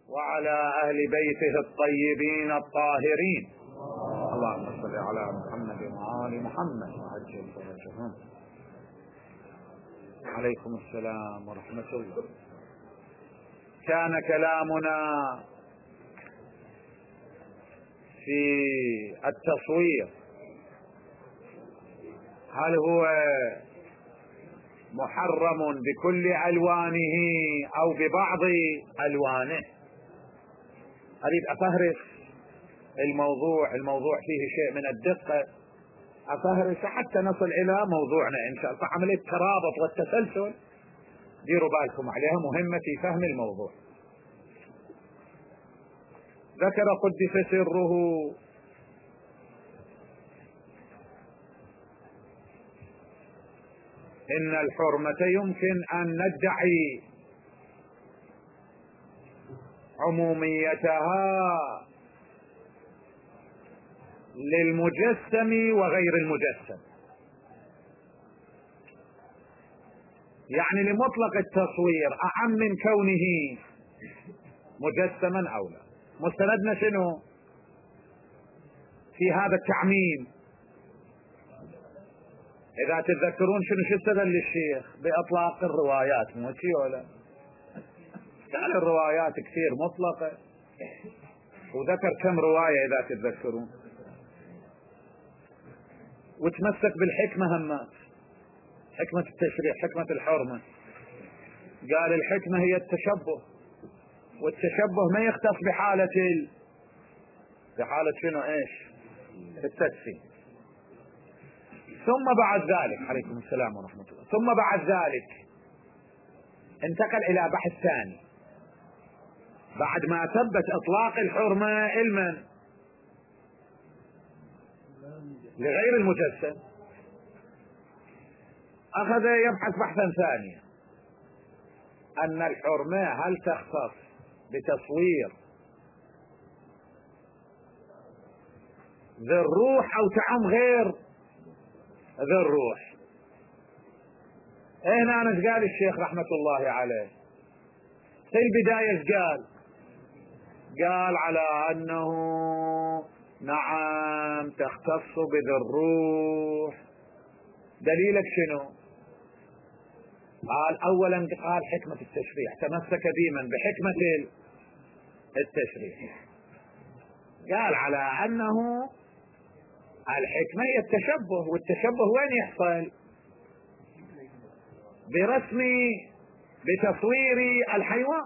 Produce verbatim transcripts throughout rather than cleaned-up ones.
وعلى أهل بيته الطيبين الطاهرين. اللهم صل على محمد وآل محمد وعجل فرجهم. عليكم السلام ورحمة الله. كان كلامنا في التصوير، هل هو محرم بكل ألوانه أو ببعض ألوانه؟ أريد أفهرس الموضوع، الموضوع فيه شيء من الدقة، أفهرس حتى نصل إلى موضوعنا إن شاء الله. فعملية الترابط والتسلسل ديروا بالكم عليها، مهمة في فهم الموضوع. ذكر قدس سره إن الحرمة يمكن أن ندعي عموميتها للمجسم وغير المجسم، يعني لمطلق التصوير أعم من كونه مجسما أو لا. مستندنا شنو في هذا التعميم؟ إذا تتذكرون شنو شو استدل الشيخ بإطلاق الروايات، مو شي ولا قال الروايات كثير مطلقة، وذكر كم رواية إذا تتذكرون، وتمسك بالحكمة همات، حكمة التشريع، حكمة الحرمة. قال الحكمة هي التشبه، والتشبه ما يختص بحالة ال... بحالة شنو ايش التجسيم. ثم بعد ذلك عليكم السلام ورحمة الله، ثم بعد ذلك انتقل الى بحث ثاني بعد ما ثبت اطلاق الحرمة علما لغير المجسم. اخذ يبحث بحثا ثانيا ان الحرمة هل تختص بتصوير ذي الروح او تعم غير ذي الروح. هنا انا قال الشيخ رحمة الله عليه في البداية قال قال على انه نعم تختص بذي الروح. دليلك شنو؟ قال اولا قال حكمة التشريع، تمسك ديما بحكمة التشريع. قال على انه الحكمة هي التشبه، والتشبه وين يحصل؟ برسم بتصوير الحيوان،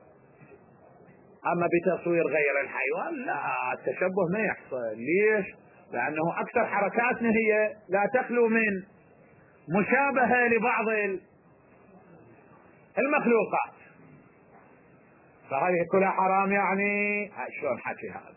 اما بتصوير غير الحيوان لا، التشبه ما يحصل. ليش؟ لانه اكثر حركاتنا هي لا تخلو من مشابهة لبعض المخلوقات، فهذه كلها حرام. يعني شلون حكي هذا؟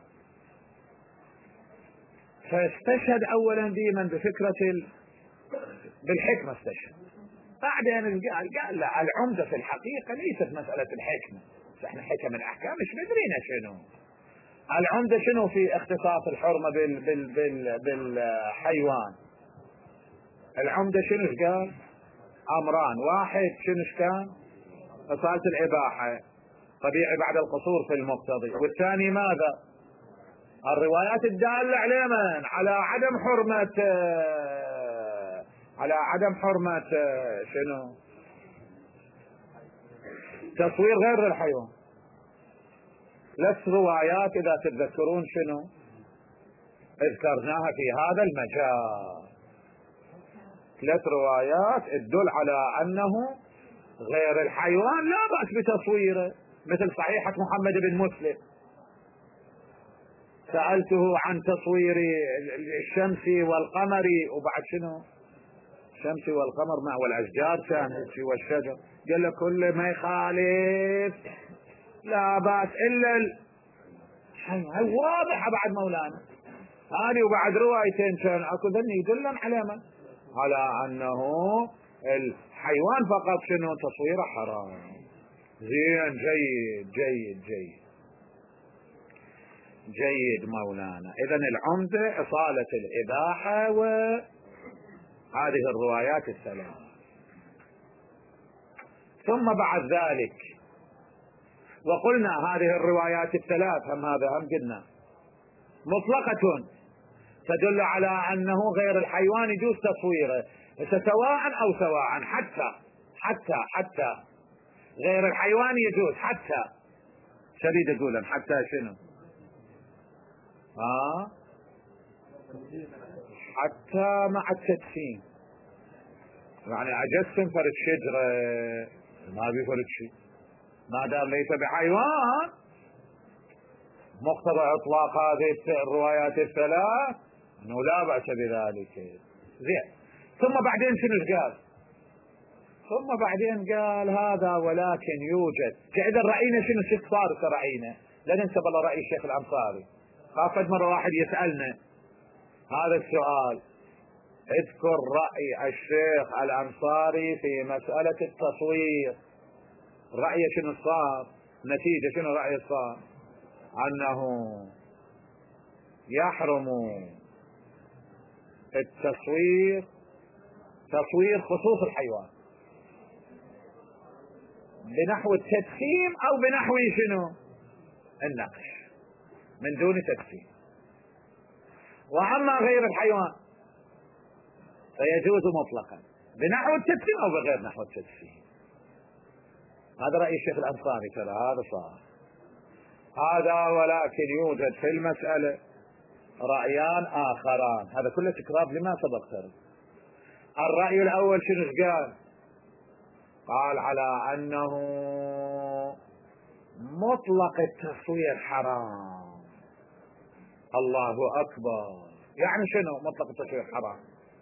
فاستشهد اولا ديما بفكرة ال... بالحكمة استشهد. بعدين قال قال لا، العمدة في الحقيقة ليست مسألة الحكمة، احنا حكم الاحكام مش مدرينا شنو العمدة شنو في اختصاص الحرمة بال... بال... بال... بالحيوان. العمدة شنو قال؟ امران، واحد شنو كان؟ اصالة الاباحة طبيعي بعد القصور في المقتضي، والثاني ماذا؟ الروايات الدالة على من؟ على عدم حرمة على عدم حرمة شنو؟ تصوير غير الحيوان. ثلاث روايات اذا تتذكرون شنو اذكرناها في هذا المجال، ثلاث روايات تدل على انه غير الحيوان لا بأس بتصويره، مثل صحيحة محمد بن مسلم سألته عن تصوير الشمس والقمر، وبعد شنو الشمس والقمر مع والاشجار كانت والشجر، قال له كل ما يخالف لا بأس الا الحيوان. واضحة بعد مولانا هذه. وبعد روايتين كان اكو ذني يدلن على من؟ على انه الحيوان فقط شنو تصويره حرام. زين، جيد جيد جيد جيد مولانا. اذا العمدة اصالة الاباحة وهذه الروايات الثلاث. ثم بعد ذلك وقلنا هذه الروايات الثلاث هم هذا هم قلنا مطلقة تدل على أنه غير الحيوان يجوز تصويره سواء أو سواء، حتى حتى حتى غير الحيوان يجوز، حتى شديد يقولن حتى شنو؟ آه حتى مع التدفين، يعني أجسم فرد شجرة ما بيفرد شيء ما دام ليس بحيوان، مقتضى إطلاق هذه الروايات الثلاث أنه لا بأس بذلك. زين، ثم بعدين شنو قال؟ ثم بعدين قال هذا ولكن يوجد كأذا رأينا شنو شيء صار رأينا، لا ننسى بالله رأي الشيخ الأنصاري، خافت مرة واحد يسألنا هذا السؤال، اذكر رأي الشيخ الأنصاري في مسألة التصوير، رأي شنو صار؟ نتيجة شنو رأي صار؟ أنه يحرم التصوير تصوير خصوص الحيوان بنحو التدخين أو بنحو شنو؟ النقش من دون تدخين. وأما غير الحيوان فيجوز مطلقا بنحو التدخين أو بغير نحو التدخين. هذا رأي الشيخ الأنصاري ترى هذا صار هذا، ولكن يوجد في المسألة رأيان آخران، هذا كله تكرار لما سبق ترى. الرأي الأول شنو قال؟ قال على أنه مطلق التصوير حرام. الله أكبر، يعني شنو مطلق التصوير حرام؟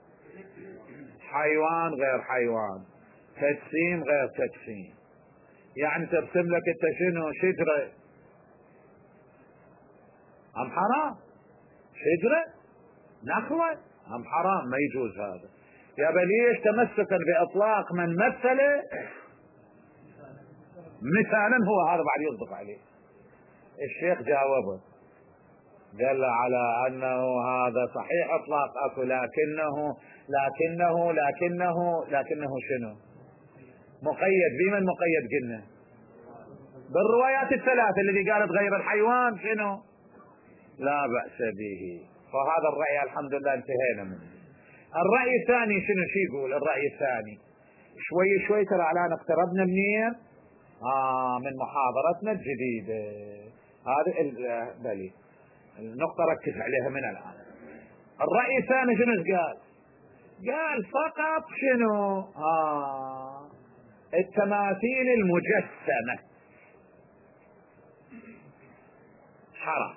حيوان غير حيوان، تجسيم غير تجسيم، يعني ترسم لك انت شنو شجرة أم حرام؟ شجرة نخوة أم حرام؟ ما يجوز هذا. يا بليش تمسكا بإطلاق من مثل مثالا هو هذا بعد يصدق عليه. الشيخ جاوبه قال على أنه هذا صحيح إطلاق أكو، لكنه لكنه لكنه لكنه شنو مقيد بمن؟ مقيد قلنا بالروايات الثلاثة الذي قالت غير الحيوان شنو لا بأس به. فهذا الرأي الحمد لله انتهينا منه. الرأي الثاني شنو شي يقول؟ الرأي الثاني شوي شوي ترى على اقتربنا منين آه من محاضرتنا الجديدة هذه بلي النقطة ركز عليها من الآن. الرأي الثاني شنو قال؟ قال فقط شنو آه التماثيل المجسمة حرام،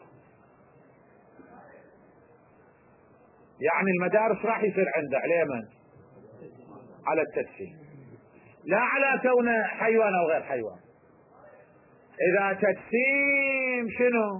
يعني المدارس راح يصير عنده عليه من؟ على التدخين، لا على كونه حيوان أو غير حيوان. إذا تدخين شنو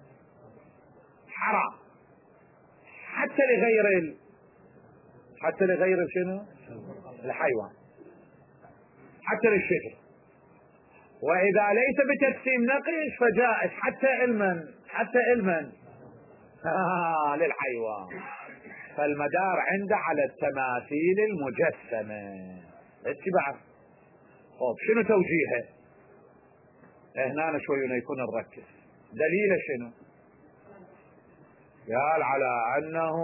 حرام حتى لغير ال... حتى لغير شنو الحيوان، حتى للشجر. وإذا ليس بتجسيم نقش فجائز حتى علما حتى علما آه للحيوان. فالمدار عنده على التماثيل المجسمة. اتبع طب شنو توجيهه هنا شوي يكون نركز. دليل شنو؟ قال على أنه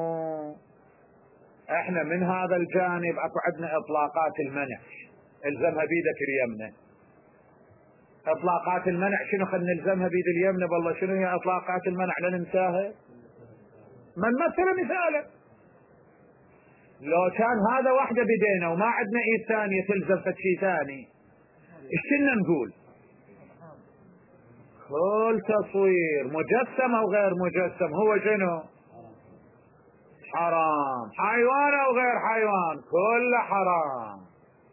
احنا من هذا الجانب اكو عندنا اطلاقات المنع الزمها بيدك اليمنى. اطلاقات المنع شنو خلينا نلزمها بيد اليمنى؟ والله شنو هي اطلاقات المنع لا ننساها. من مثل مثالا لو كان هذا واحدة بدينا وما عندنا ايد ثانية تلزم فشي ثاني ايش كنا نقول؟ كل تصوير مجسم او غير مجسم هو شنو حرام، حيوان او غير حيوان كله حرام.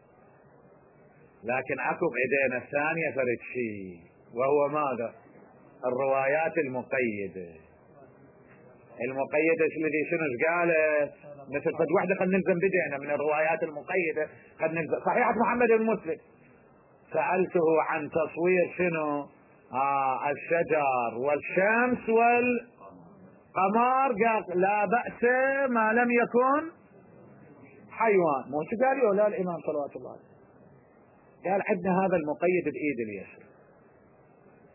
لكن اكو بايدينا الثانية فرد شيء وهو ماذا؟ الروايات المقيدة. المقيدة الذي شنو قالت؟ مثل فد واحدة خلينا نلزم بدينا من الروايات المقيدة خلينا نلزم. صحيحة محمد بن مسلم سألته عن تصوير شنو آه الشجر والشمس والقمر قال لا بأس ما لم يكن حيوان. مو شو قال لا الإمام صلوات الله عليه؟ قال عندنا هذا المقيد بإيد اليسر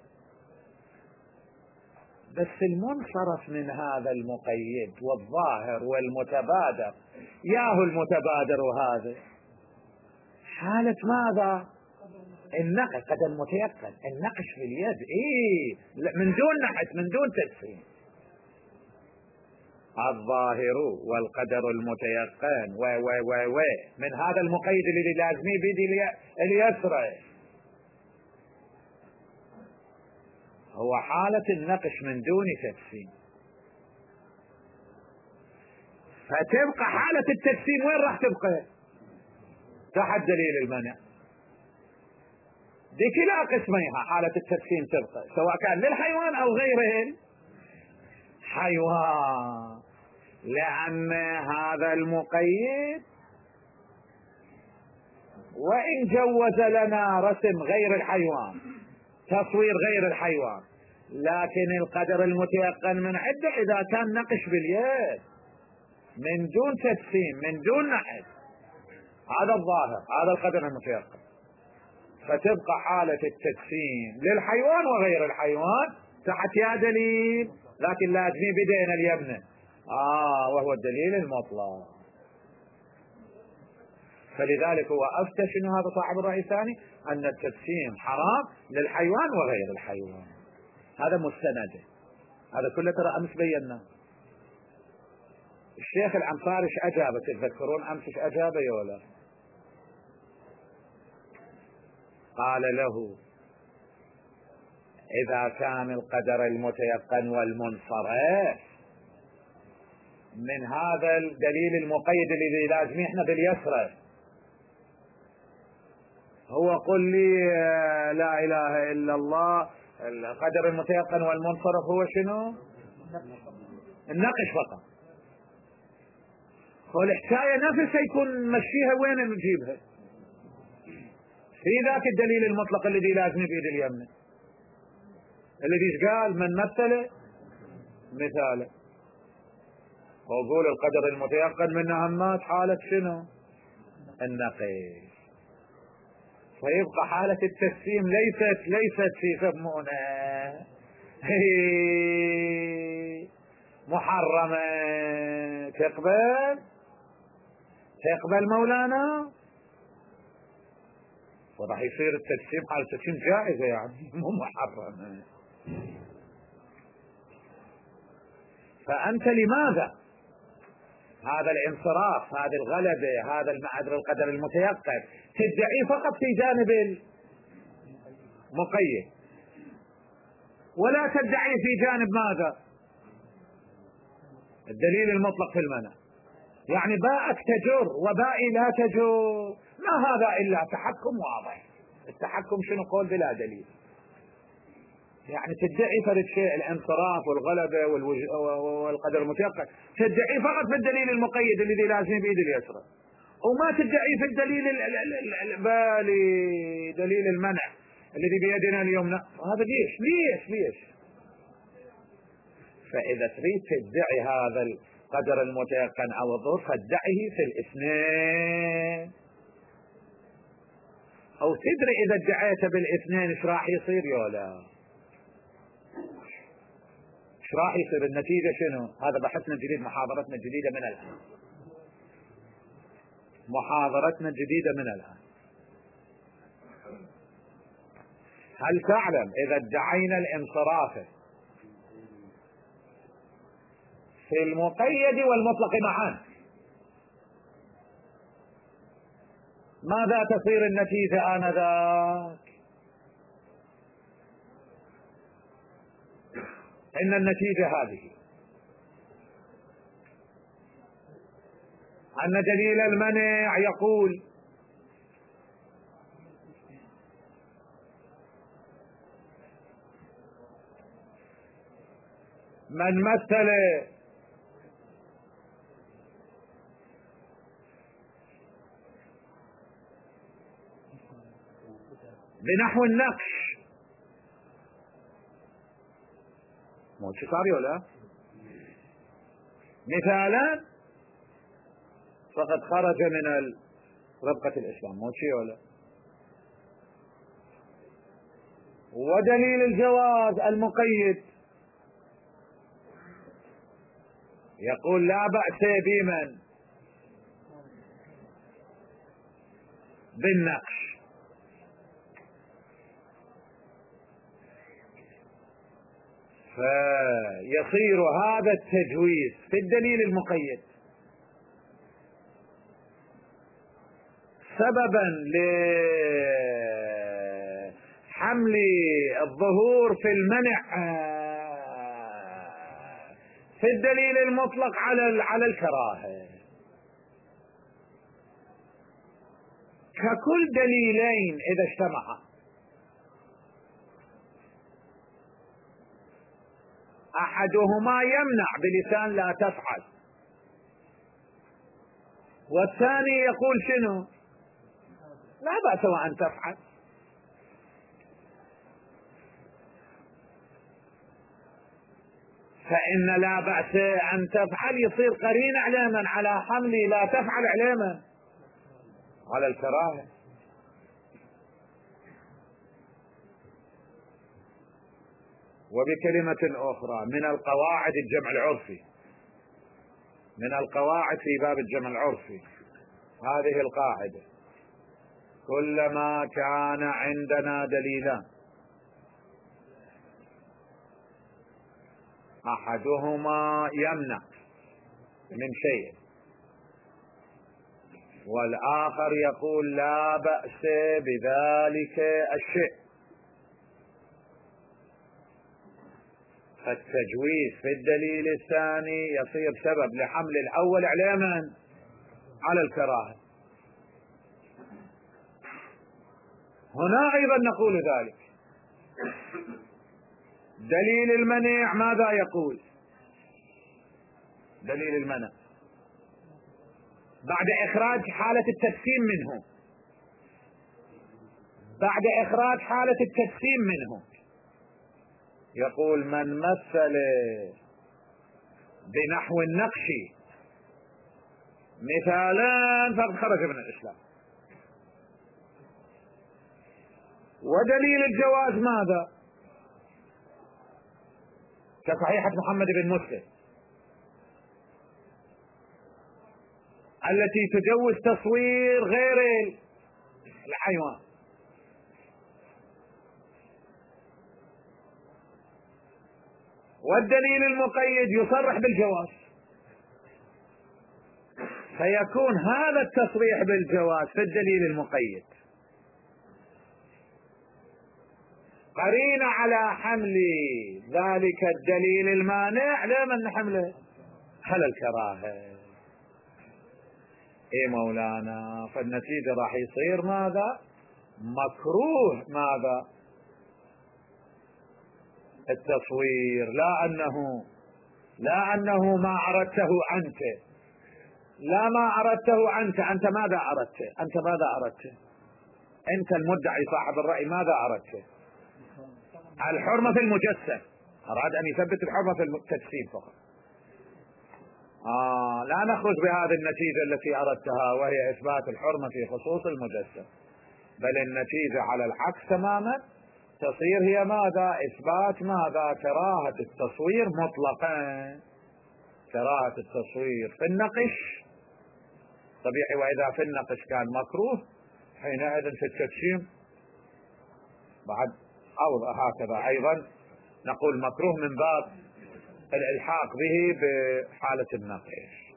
بس المنصرف من هذا المقيد والظاهر والمتبادر، ياهو المتبادر وهذا حالة ماذا؟ النقش، قدر متيقن، النقش في اليد، ايه من دون نحت، من دون تجسيم. الظاهر والقدر المتيقن و و و و من هذا المقيد الذي لازمي بيدي اليسرى هو حالة النقش من دون تجسيم. فتبقى حالة التجسيم وين راح تبقى؟ تحت دليل المنع. دي كلا قسميها حالة التجسيم تبقى، سواء كان للحيوان او غيره الحيوان، لأن هذا المقيد وإن جوز لنا رسم غير الحيوان، تصوير غير الحيوان، لكن القدر المتيقن من عدة إذا كان نقش باليد من دون تجسيم من دون نحت، هذا الظاهر، هذا القدر المتيقن. فتبقى حالة التجسيم للحيوان وغير الحيوان تحت يا دليل، لكن لازم بدينا اليمنى آه وهو الدليل المطلق. فلذلك هو أفتى شنو هذا صاحب الرأي الثاني أن التجسيم حرام للحيوان وغير الحيوان. هذا مستند، هذا كله ترى أمس بينا. الشيخ العنصاري ايش أجابه؟ تتذكرون أمس ايش أجابه يا ولا؟ قال له إذا كان القدر المتيقن والمنصرف من هذا الدليل المقيد الذي لازم احنا باليسرى، هو قل لي لا اله الا الله، القدر المتيقن والمنصرف هو شنو؟ النقش فقط. والحكاية نفسها يكون مشيها وين نجيبها؟ في ذاك الدليل المطلق الذي لازم بيد اليمنى الذي قال من مثل مثاله، وقول القدر المتيقن من أهمات حالة شنو؟ النقش. فيبقى حالة التجسيم ليست ليست في يسمونه محرمة. تقبل تقبل مولانا، وراح يصير التجسيم حالة التجسيم جائزة يعني مو محرمة. فأنت لماذا هذا الانصراف، هذه الغلبة، هذا المعذر القدر المتيقن تدعي فقط في جانب المقيد، ولا تدعي في جانب ماذا؟ الدليل المطلق في المنع. يعني باءك تجر وبائي لا تجر، ما هذا إلا تحكم واضح. التحكم شنو؟ قول بلا دليل. يعني تدعي فرد شيء الانصراف والغلبة والقدر المتيقن تدعي فقط في الدليل المقيد الذي لازم بيد اليسرى، وما تدعي في الدليل البالي دليل المنع الذي بيدنا اليمنى. هذا ليش ليش ليش فإذا تريد تدعي هذا القدر المتيقن أو الظهور فادعيه في الاثنين، أو تدري إذا ادعيت بالاثنين ايش راح يصير يولا؟ ايش راح يصير النتيجة شنو؟ هذا بحثنا الجديد، محاضرتنا الجديدة من الآن، محاضرتنا الجديدة من الآن. هل تعلم إذا ادعينا الانصراف في المقيد والمطلق معا ماذا تصير النتيجة آنذاك؟ إن النتيجة هذه أن دليل المنع يقول من مثل بنحو النقش، مو صار ولا مثالا فقد خرج من ربقة الإسلام، مو شيء ولا. ودليل الجواز المقيد يقول لا بأس بمن بالنقش. فيصير هذا التجويز في الدليل المقيد سببا لحمل الظهور في المنع في الدليل المطلق على على الكراهة. ككل دليلين إذا اجتمعا أحدهما يمنع بلسان لا تفعل، والثاني يقول شنو؟ لا بأس وأن تفعل. فإن لا بأس أن تفعل يصير قرين على من؟ على حمل لا تفعل على من؟ على الكراهة. وبكلمة أخرى من القواعد الجمع العرفي، من القواعد في باب الجمع العرفي هذه القاعدة: كلما كان عندنا دليلان أحدهما يمنع من شيء والآخر يقول لا بأس بذلك الشيء، فالتجويز في الدليل الثاني يصير سبب لحمل الأول على من؟ على الكراهة. هنا أيضا نقول ذلك. دليل المنع ماذا يقول؟ دليل المنع بعد إخراج حالة التجسيم منه، بعد إخراج حالة التجسيم منه يقول: من مثل بنحو النقش مثالا فقد خرج من الإسلام. ودليل الجواز ماذا؟ كصحيحة محمد بن مسلم التي تجوز تصوير غير الحيوان. والدليل المقيد يصرح بالجواز، فيكون هذا التصريح بالجواز في الدليل المقيد قرين على حمل ذلك الدليل المانع لمن حمله على الكراهة. ايه مولانا، فالنتيجة راح يصير ماذا؟ مكروه ماذا؟ التصوير، لا أنه لا أنه ما أردته أنت، لا ما أردته أنت. أنت ماذا أردت؟ أنت ماذا أردت؟ أنت المدعي صاحب الرأي ماذا أردت؟ الحرمة في المجسم، أراد أن يثبت الحرمة في التجسيم فقط. آه لا نخرج بهذه النتيجة التي أردتها وهي إثبات الحرمة في خصوص المجسم، بل النتيجة على العكس تماما، تصير هي ماذا؟ إثبات ماذا؟ كراهة التصوير مطلقا، كراهة التصوير في النقش طبيعي، وإذا في النقش كان مكروه حينئذ في التجسيم بعد أو هكذا أيضا نقول مكروه من باب الإلحاق به بحالة النقش.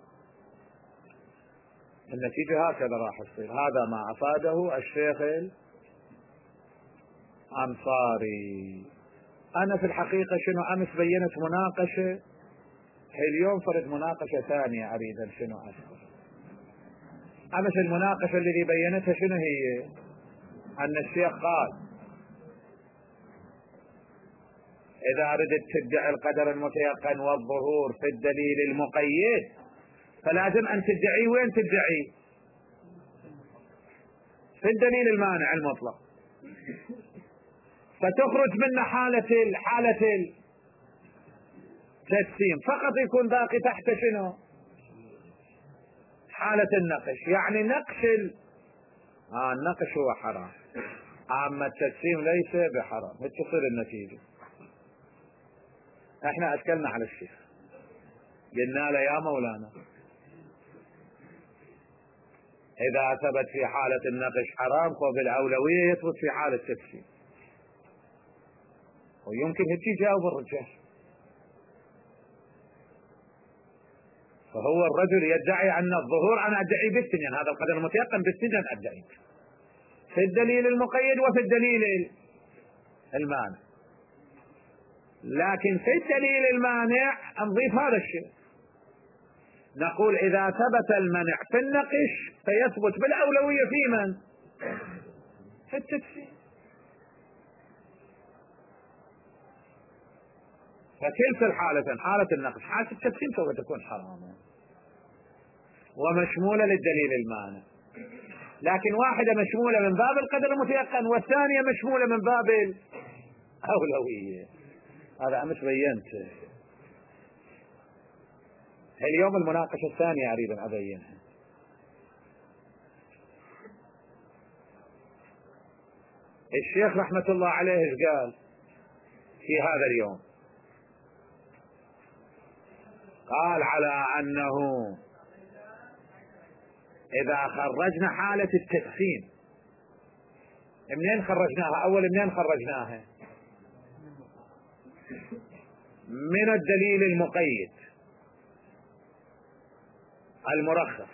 النتيجة هكذا راح تصير. هذا ما أفاده الشيخ الأنصاري. أنا في الحقيقة شنو أمس بينت مناقشة، اليوم فرد مناقشة ثانية أريد شنو أذكر. أمس المناقشة الذي بينتها شنو هي؟ أن الشيخ قال إذا أردت تدعي القدر المتيقن والظهور في الدليل المقيد فلازم أن تدعي وين تدعي؟ في الدليل المانع المطلق، فتخرج منه حالة حالة التجسيم فقط، يكون باقي تحت شنو؟ حالة النقش. يعني نقش ال... آه النقش هو حرام، أما التجسيم ليس بحرام. تصير النتيجة احنا اشكلنا على الشيخ قلنا له يا مولانا إذا ثبت في حالة النقش حرام فبالأولوية يثبت في حالة التفسير. ويمكن هيك يجاوب الرجال. فهو الرجل يدعي أن الظهور أنا أدعي بالسنين، هذا القدر المتيقن بالسنين أدعي في الدليل المقيد وفي الدليل المانع. لكن في الدليل المانع نضيف هذا الشيء، نقول إذا ثبت المنع في النقش فيثبت بالأولوية في من؟ في التفسير. فكلتا الحالة، حالة النقش حالة التفسير سوف تكون حراما ومشمولة للدليل المانع، لكن واحدة مشمولة من باب القدر المتيقن والثانية مشمولة من باب الأولوية. هذا أمس بينت اليوم المناقشة الثانية أريد أن أبينها. الشيخ رحمة الله عليه قال في هذا اليوم، قال على أنه إذا خرجنا حالة التقسيم، منين خرجناها؟ أول منين خرجناها؟ من الدليل المقيد المرخص،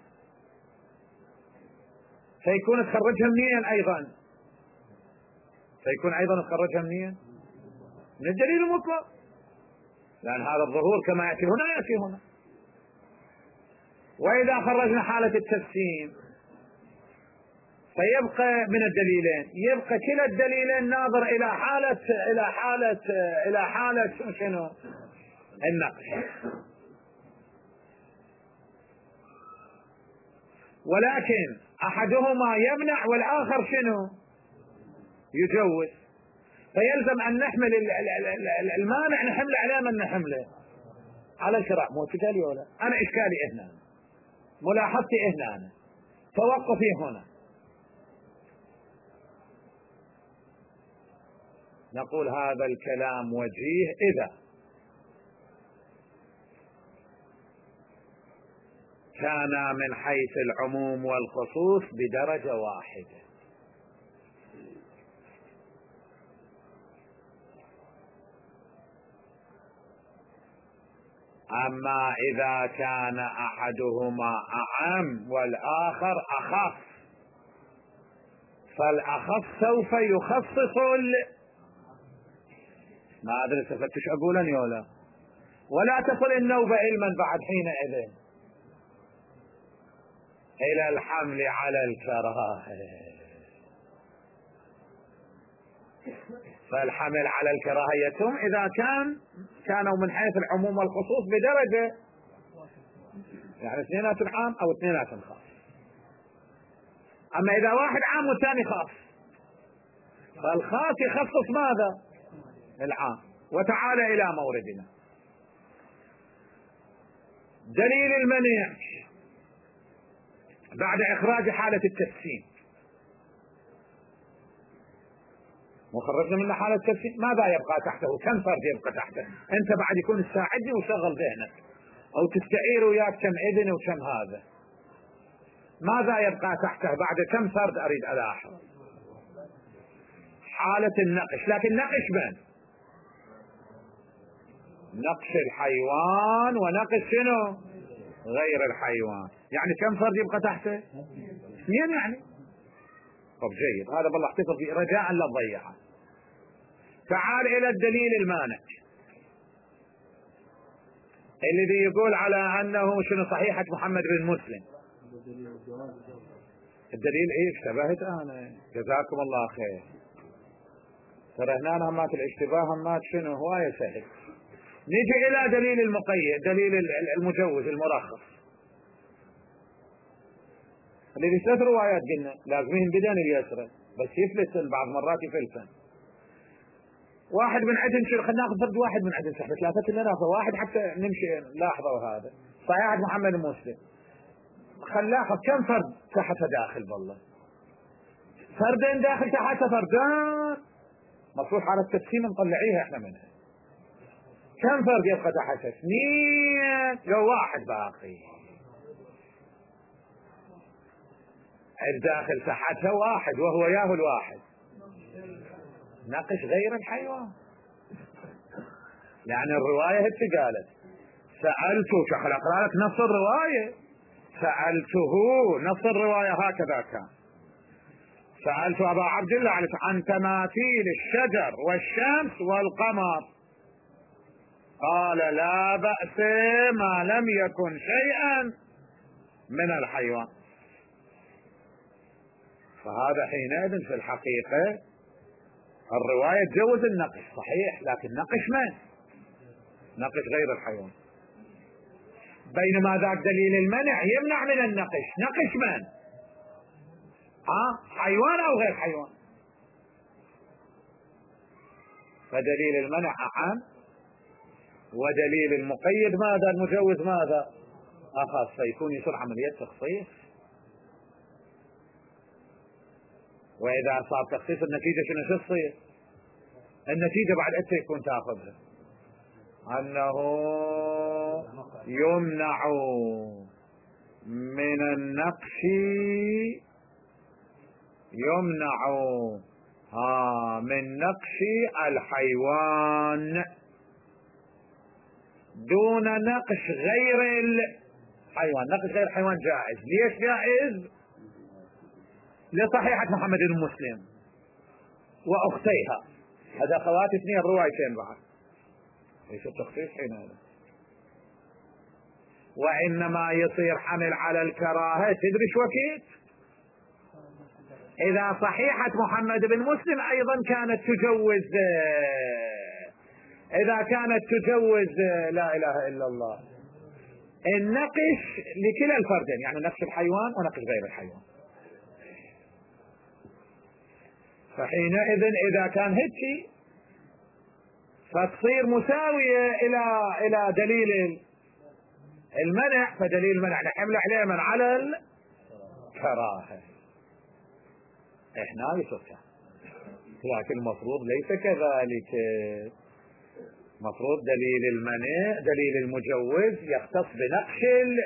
فيكون تخرجها منين أيضا؟ فيكون أيضا تخرجها منين؟ من الدليل المطلق، لأن هذا الظهور كما يأتي هنا يأتي هنا. وإذا خرجنا حالة التقسيم فيبقى من الدليلين، يبقى كلا الدليلين ناظر إلى حالة إلى حالة إلى حالة شنو؟ النقش. ولكن أحدهما يمنع والآخر شنو؟ يجوز. فيلزم أن نحمل المانع نحمله على من نحمله؟ على الشرع. مو اشكالي ولا أنا إشكالي هنا، ملاحظتي هنا، أنا توقفي هنا. نقول هذا الكلام وجيه إذا كان من حيث العموم والخصوص بدرجة واحدة. أما إذا كان أحدهما أعم والآخر أخف، فالأخف سوف يخصص ال... ما أدري استفتش أقولني ولا ولا تصل النوبة علما بعد حينئذ إلى الحمل على الكراهة. فالحمل على الكراهة يتم إذا كان كانوا من حيث العموم والخصوص بدرجة، يعني اثنينات عام أو اثنينات خاص. أما إذا واحد عام والثاني خاص، فالخاص يخصص ماذا؟ العام. وتعالى إلى موردنا. دليل المنع بعد إخراج حالة التقسيم، وخرجنا من حالة التقسيم، ماذا يبقى تحته؟ كم فرد يبقى تحته؟ أنت بعد يكون تساعدني وشغل ذهنك أو تستعير وياك كم إذن وكم هذا. ماذا يبقى تحته بعد كم فرد؟ أريد ألاحظ حالة النقش. لكن نقش من؟ نقش الحيوان ونقش شنو؟ غير الحيوان. يعني كم فرد يبقى تحته؟ اثنين يعني. طب جيد، هذا بالله احتفظ فيه رجاء لا تضيعه. تعال إلى الدليل المانع الذي يقول على أنه شنو صحيحة محمد بن مسلم. الدليل ايه؟ اشتبهت انا، جزاكم الله خير. ترى هنا همات الاشتباه همات شنو هواية سهل. نيجي الى دليل المقيد، دليل المجوز المرخص اللي ثلاث روايات قلنا لازمين بدن اليسرى بس يفلسن بعض مرات يفلسن. واحد من عدن شنو، خلينا ناخذ فرد واحد من عدن سحبة ثلاثة اللي ناخذ واحد حتى نمشي لاحظوا هذا صحيح محمد مسلم. خل لاحظ كم فرد تحت داخل بالله، فردين داخل تحت فردان، مفروض على التقسيم نطلعيها احنا منها. كم فرد يبقى تحت؟ اثنين، لو واحد باقي الداخل تحتها واحد وهو ياهو الواحد. نقش غير الحيوان، لأن الرواية هيك قالت سألته، شو أقرأ لك نص الرواية، سألته نص الرواية هكذا كان، سألت أبا عبد الله عن تماثيل الشجر والشمس والقمر، قال لا بأس ما لم يكن شيئا من الحيوان. فهذا حينئذ في الحقيقة الرواية تجوز النقش صحيح، لكن نقش من؟ نقش غير الحيوان. بينما ذاك دليل المنع يمنع من النقش. نقش من؟ ها حيوان او غير حيوان. فدليل المنع اعم، ودليل المقيد ماذا؟ المجوز ماذا؟ اخص، فيكون يصير عملية تخصيص. واذا صار تخصيص النتيجة شنو تصير؟ النتيجة بعد انت يكون تاخذها انه يمنع من النقش، يمنع ها من نقش الحيوان دون نقش غير الحيوان. نقش غير الحيوان جائز. ليش جائز؟ لصحيحة محمد بن مسلم واختيها، هذا اخوات اثنين روايتين بعد، ليس التخصيص حينئذ. وانما يصير حمل على الكراهة. تدري شو اكيد؟ اذا صحيحة محمد بن مسلم ايضا كانت تجوز، اذا كانت تجوز لا اله الا الله النقش لكلا الفردين، يعني نقش الحيوان ونقش غير الحيوان. فحينئذ اذا كان هيك فتصير مساوية الى الى دليل المنع، فدليل المنع نحمل عليه من على الكراهة. احنا يسكت، لكن المفروض ليس كذلك. مفروض دليل المنع، دليل المجوز يختص بنقش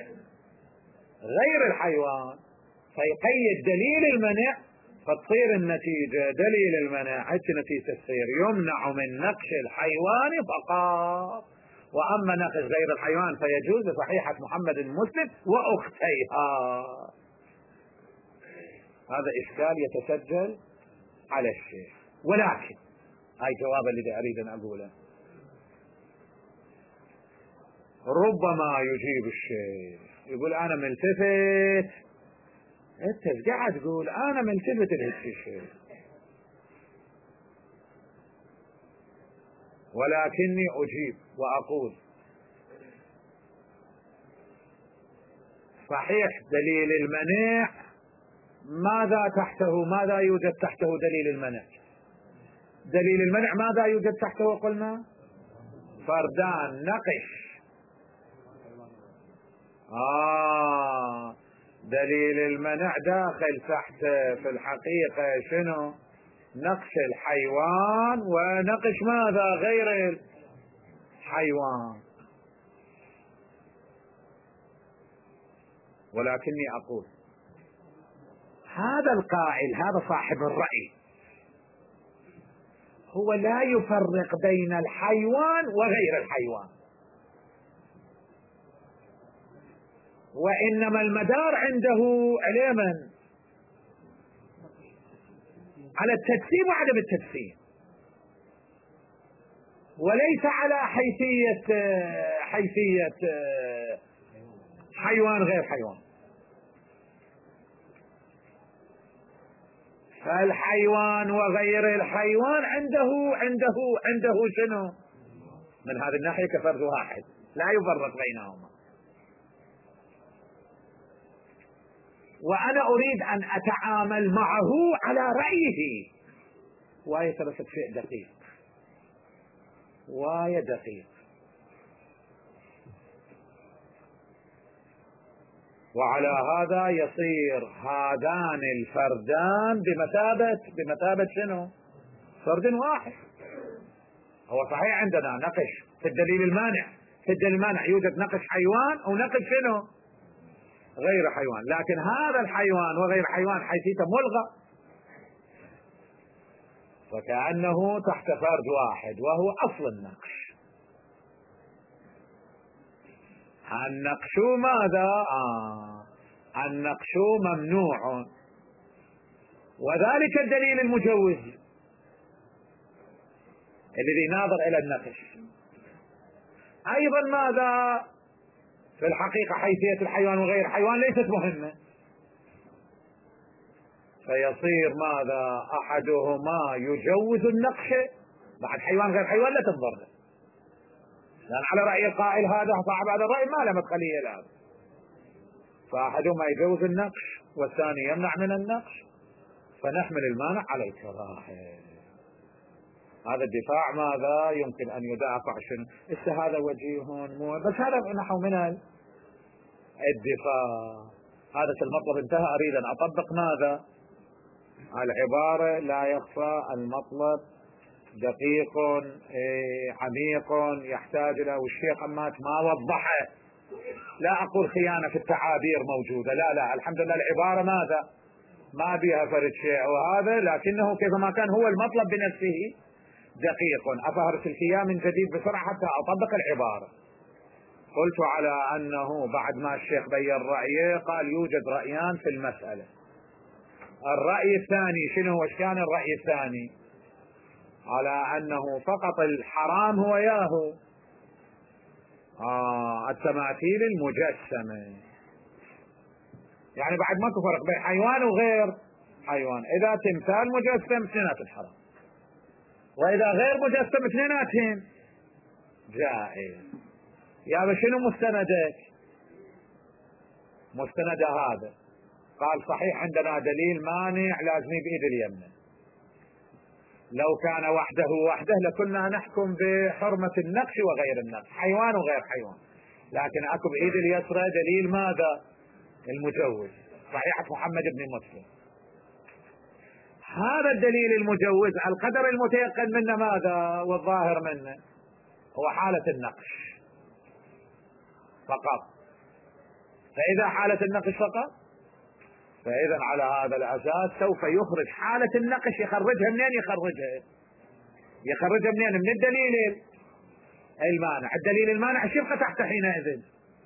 غير الحيوان، فيقيد دليل المنع، فتصير النتيجة دليل المنع هيك نتيجة تصير يمنع من نقش الحيوان فقط، واما نقش غير الحيوان فيجوز لصحيحة محمد المسلم واختيها. هذا اشكال يتسجل على الشيخ، ولكن هاي جواب اللي اريد ان اقوله. ربما يجيب الشيخ يقول انا ملتفت، انت ايش قاعد تقول؟ انا ملتفت لهيك شيء، ولكني اجيب واقول صحيح دليل المنع ماذا تحته؟ ماذا يوجد تحته دليل المنع؟ دليل المنع ماذا يوجد تحته؟ قلنا فردان نقش. آه دليل المنع داخل تحت في الحقيقة شنو؟ نقش الحيوان ونقش ماذا؟ غير الحيوان. ولكني أقول هذا القائل، هذا صاحب الرأي، هو لا يفرق بين الحيوان وغير الحيوان، وإنما المدار عنده على من؟ على التجسيم وعدم التجسيم، وليس على حيثية حيثية حيوان غير حيوان. فالحيوان وغير الحيوان عنده عنده عنده شنو؟ من هذه الناحية كفرد واحد لا يفرق بينهما. وأنا أريد أن أتعامل معه على رأيه. واية ثلاثة شيء دقيق، واية دقيق. وعلى هذا يصير هذان الفردان بمثابة بمثابة شنو؟ فرد واحد. هو صحيح عندنا نقش في الدليل المانع، في الدليل المانع يوجد نقش حيوان أو نقش شنو غير حيوان، لكن هذا الحيوان وغير حيوان حيثيته ملغى، وكأنه تحت فرد واحد وهو أصل النقش. النقش ماذا؟ آه النقش ممنوع، وذلك الدليل المجوز الذي ناظر إلى النقش. أيضا ماذا؟ في الحقيقة حيثية الحيوان وغير حيوان ليست مهمة، فيصير ماذا؟ أحدهما يجوز النقش بعد حيوان غير حيوان لا تنظر له، لأن على رأي القائل هذا صاحب هذا الرأي ما له مدخلية الآن، فأحدهما يجوز النقش والثاني يمنع من النقش، فنحمل المانع على الكراهة. هذا الدفاع ماذا؟ يمكن أن يدافع شنو؟ إذا هذا وجيه مو بس هذا نحو من الدفاع. هذا المطلب انتهى. أريد أن أطبق ماذا؟ العبارة لا يخفى المطلب دقيق عميق يحتاج له، والشيخ أمات ما وضحه. لا أقول خيانة في التعابير موجودة، لا لا الحمد لله العبارة ماذا؟ ما بها فرد شيء وهذا، لكنه كيفما كان هو المطلب بنفسه دقيق. أفهرس الكيام من جديد بسرعة حتى أطبق العبارة. قلت على أنه بعد ما الشيخ بين رأيه قال يوجد رأيان في المسألة. الرأي الثاني شنو هو؟ كان الرأي الثاني على أنه فقط الحرام هو ياهو آه التماثيل المجسمة، يعني بعد ماكو فرق بين حيوان وغير حيوان. إذا تمثال مجسم اثنينات الحرام، وإذا غير مجسم اثنيناتهم جائز. يا شنو مستندك؟ مستند هذا قال صحيح عندنا دليل مانع لازم بإيد اليمنى، لو كان وحده وحده لكنا نحكم بحرمة النقش وغير النقش، حيوان وغير حيوان، لكن اكو بإيد اليسرى دليل ماذا؟ المجوز، صحيحة محمد بن مسلم. هذا الدليل المجوز القدر المتيقن منه ماذا؟ والظاهر منه هو حالة النقش فقط. فإذا حالة النقش فقط، فإذا على هذا الأساس سوف يخرج حالة النقش. يخرجها منين؟ يخرجها يخرجها منين؟ من الدليل المانع. الدليل المانع شبقى تحت حينئذ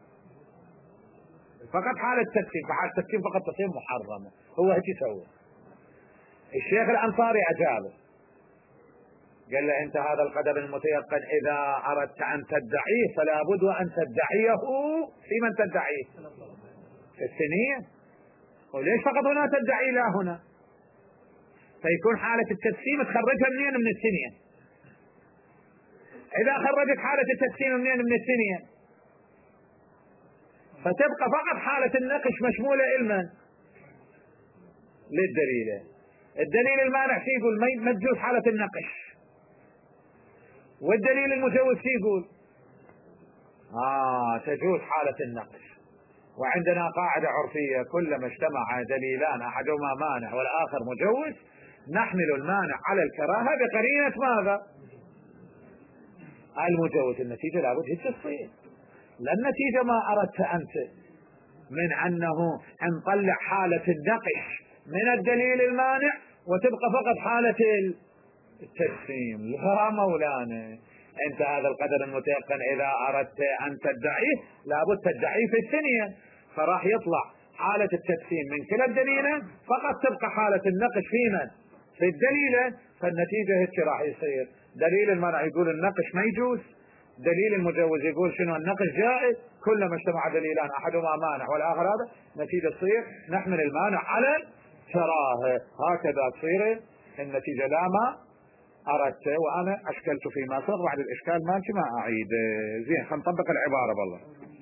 فقط حالة تكسيم، فحالة تكسيم فقط تصير محرمة. هو هيك يسوي. الشيخ الأنصاري أجابه قال له أنت هذا القدر المتيقن إذا أردت أن تدعيه فلا بد وأن تدعيه في من تدعيه؟ في السنين. وليش فقط هنا تدعي لا هنا؟ فيكون حالة التجسيم تخرجها منين؟ من السنين. إذا خرجت حالة التجسيم منين؟ من السنين، فتبقى فقط حالة النقش مشمولة إلمن؟ للدليل. الدليل المانع يقول ما تجوز حالة النقش، والدليل المجوز يقول آه تجوز حالة النقش. وعندنا قاعدة عرفية كلما اجتمع دليلان أحدهما مانع والآخر مجوز نحمل المانع على الكراهة بقرينة ماذا؟ المجوز. النتيجة لابد هيك تصير. لا النتيجة ما أردت أنت من أنه نطلع حالة النقش من الدليل المانع وتبقى فقط حالة التجسيم. لا مولانا، أنت هذا القدر المتيقن إذا أردت أن تدعيه لابد تدعيه في الثانية، فراح يطلع حالة التجسيم من كلا الدليلين فقط تبقى حالة النقش في من؟ في الدليلين. فالنتيجة هيك راح يصير. دليل المنع يقول النقش ما يجوز، دليل المجوز يقول شنو؟ النقش جائز. كلما اجتمع دليلان أحدهما مانع والآخر هذا، نتيجة تصير نحمل المانع على الكراهة. هكذا تصير النتيجة. لا ما أردت وأنا أشكلت فيما سبق، بعد الإشكال مالك ما أعيد. زين خلينا نطبق العبارة بالله.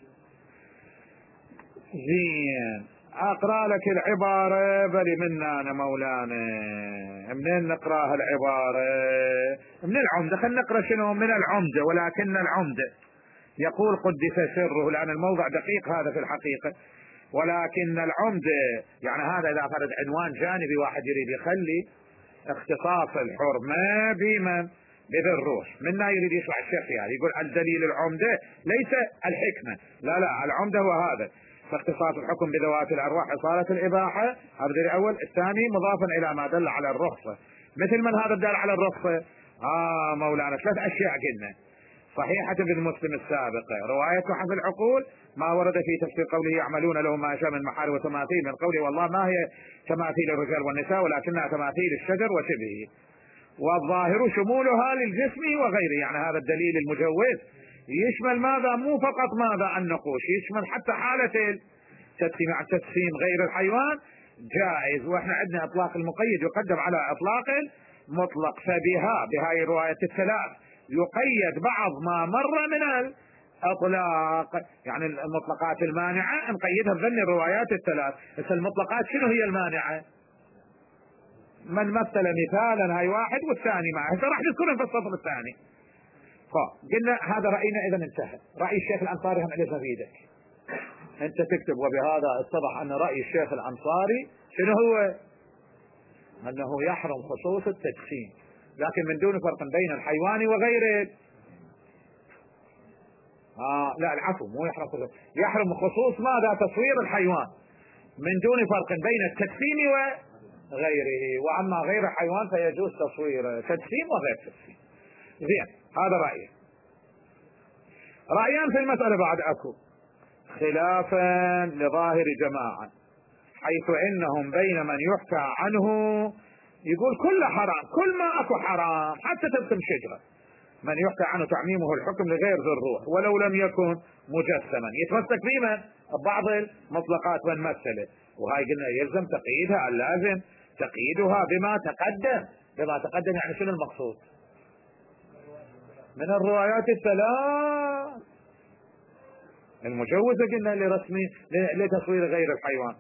زين أقرأ لك العبارة بلي منا أنا مولانا. منين نقرأها العبارة؟ من العمدة. خلينا نقرأ شنو من العمدة. ولكن العمدة يقول قدس سره، لأن الموضع دقيق هذا في الحقيقة. ولكن العمدة يعني هذا إذا فرد عنوان جانبي واحد يريد يخلي اختصاص الحرمة بمن؟ بذي الروح. منا يريد يشرح الشيخ في هذا، يقول الدليل العمدة ليس الحكمة، لا لا، العمدة هو هذا، فاختصاص الحكم بذوات الأرواح إصالة الإباحة، هذا الدليل الأول. الثاني مضافا إلى ما دل على الرخصة. مثل من هذا الدل على الرخصة؟ آه مولانا ثلاث أشياء قلنا: صحيحة بالمسلم السابقة رواية تحف العقول، ما ورد في تفسير قوله يعملون له ما شاء من محارم وتماثيل، من قوله والله ما هي تماثيل الرجال والنساء ولكنها تماثيل الشجر وشبهه، والظاهر شمولها للجسم وغيره. يعني هذا الدليل المجوز يشمل ماذا؟ مو فقط ماذا؟ النقوش، يشمل حتى حالة التدخين. مع التدخين غير الحيوان جائز، واحنا عندنا اطلاق المقيد يقدم على اطلاق المطلق، فبها بهاي الرواية الثلاث يقيد بعض ما مر من الاطلاق. يعني المطلقات المانعة نقيدها بذن الروايات الثلاث. بس المطلقات شنو هي المانعة؟ من مثل مثالا هاي واحد والثاني معه، هسه راح نذكرهم في السطر الثاني. فقلنا هذا رأينا اذا انتهى. رأي الشيخ الأنصاري هم عليه بيدك، انت تكتب وبهذا اتضح ان رأي الشيخ الأنصاري شنو هو؟ انه يحرم خصوص التدخين، لكن من دون فرق بين الحيوان وغيره. آه لا العفو، مو يحرم خصوص، يحرم خصوص ماذا؟ تصوير الحيوان، من دون فرق بين التدخين وغيره. واما غير الحيوان فيجوز تصوير تدخين وغير تدخين. زين، هذا رأيه. رأيان في المسألة بعد اكو، خلافا لظاهر جماعة، حيث انهم بين من يحكى عنه يقول كل حرام، كل ما اكو حرام حتى تبتم شجرة، من يحكى عنه تعميمه الحكم لغير ذي الروح ولو لم يكن مجسما، يتمسك فيما بعض المطلقات والمثلة. وهاي قلنا يلزم تقييدها، اللازم تقييدها بما تقدم. بما تقدم يعني شنو المقصود؟ من الروايات الثلاث المجوزة قلنا لرسمي لتصوير غير الحيوان.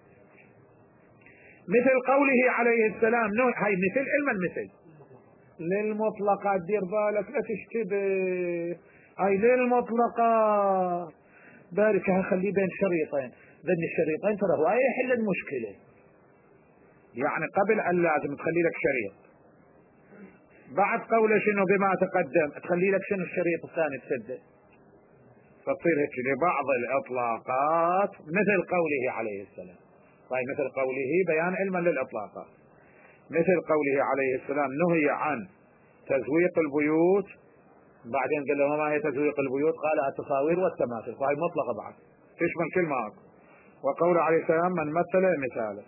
مثل قوله عليه السلام، هاي مثل علم المثل للمطلقات، دير بالك لا تشتبه، هاي للمطلقات بارك خليه بين شريطين، بين الشريطين ترى هو يحل المشكلة. يعني قبل ان لازم تخلي لك شريط، بعد قوله شنو بما تقدم تخلي لك شنو الشريط الثاني تسده، فتصير هيك لبعض الاطلاقات مثل قوله عليه السلام. طيب مثل قوله بيان علما للاطلاقات، مثل قوله عليه السلام نهي عن تزويق البيوت، بعدين قال له ما هي تزويق البيوت؟ قال التصاوير والتماثيل، فهي مطلقة بعد تشمل كل ما اكو. وقول عليه السلام من مثل مثاله.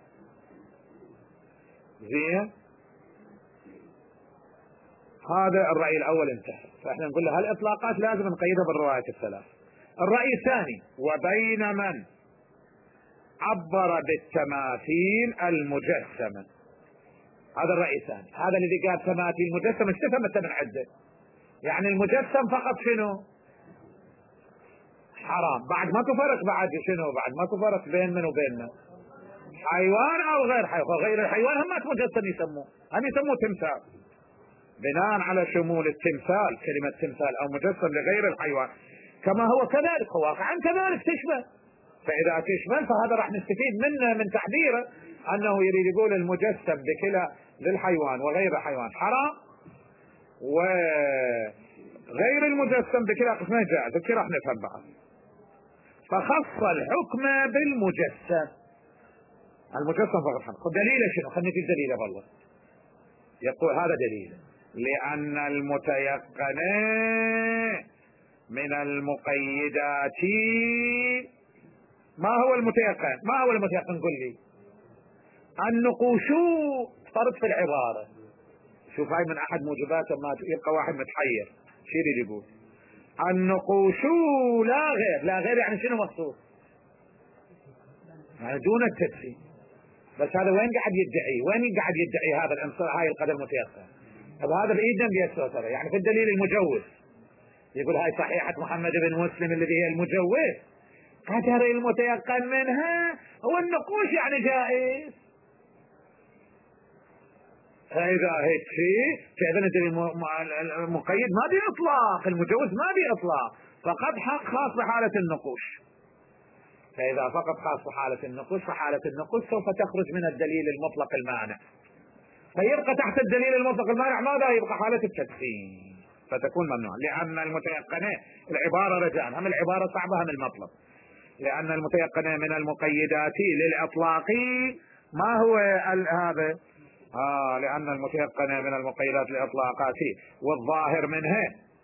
زين، هذا الرأي الأول انتهى. فاحنا نقول له هالإطلاقات لازم نقيدها بالروايات الثلاث. الرأي الثاني، وبين من عبر بالتماثيل المجسمة، هذا الرأي الثاني. هذا الذي قال تماثيل مجسمة استفهمت من عدة، يعني المجسم فقط شنو؟ حرام. بعد ما تفرق، بعد شنو؟ بعد ما تفرق بين من وبين من، حيوان او غير حيوان. غير الحيوان هم مجسم يسموه، هم يسموه تمثال بناء على شمول التمثال، كلمة تمثال او مجسم لغير الحيوان، كما هو كذلك، هو واقعا كذلك تشمل. فاذا تشمل فهذا راح نستفيد منه من تعبيره انه يريد يقول المجسم بكلا للحيوان وغير الحيوان حرام، وغير المجسم بكلا قسمه جائز. كيف راح نفهم بعض؟ فخص الحكم بالمجسم، المجسم فقط حرام. دليله شنو؟ خلينا نجيب دليله والله. يقول هذا دليل لأن المتيقن من المقيدات. ما هو المتيقن؟ ما هو المتيقن؟ قل لي. النقوش فرض في العبارة. شوف هاي من أحد موجبات ما يبقى واحد متحير شو اللي يقول النقوش لا غير. لا غير يعني شنو مقصود؟ يعني دون التدخين. بس هذا وين قاعد يدعي؟ وين قاعد يدعي هذا العنصر؟ هاي القدر متيقن. طب هذا بإيدنا بيسوى ترى، يعني في الدليل المجوز يقول هاي صحيحة محمد بن مسلم الذي هي المجوز، قدر المتيقن منها هو النقوش يعني جائز. فإذا هيك شيء فإذا المقيد ما بي إطلاق، المجوز ما بي إطلاق، فقد حق خاص بحالة النقوش. فإذا فقط خاص بحالة النقوش، فحالة النقوش سوف تخرج من الدليل المطلق المانع. فيبقى تحت الدليل المطلق المانع ماذا؟ يبقى حالة التدخين، فتكون ممنوعة. لأن المتيقنة العبارة رجاء هم العبارة صعبة هم المطلب، لأن المتيقنة من المقيدات للإطلاق ما هو هذا آه لأن المتيقنة من المقيدات للإطلاقات والظاهر منها